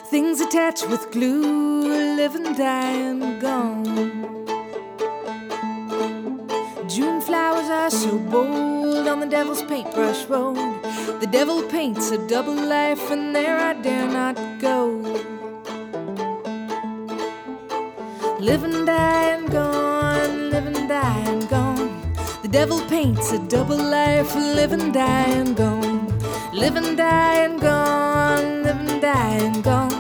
Things attached with glue, live and die and gone. June flowers are so bold on the devil's paintbrush road. The devil paints a double life, and there I dare not go. Live and die and gone, live and die and gone. The devil paints a double life, live and die and gone. Live and die and gone, live and die and gone.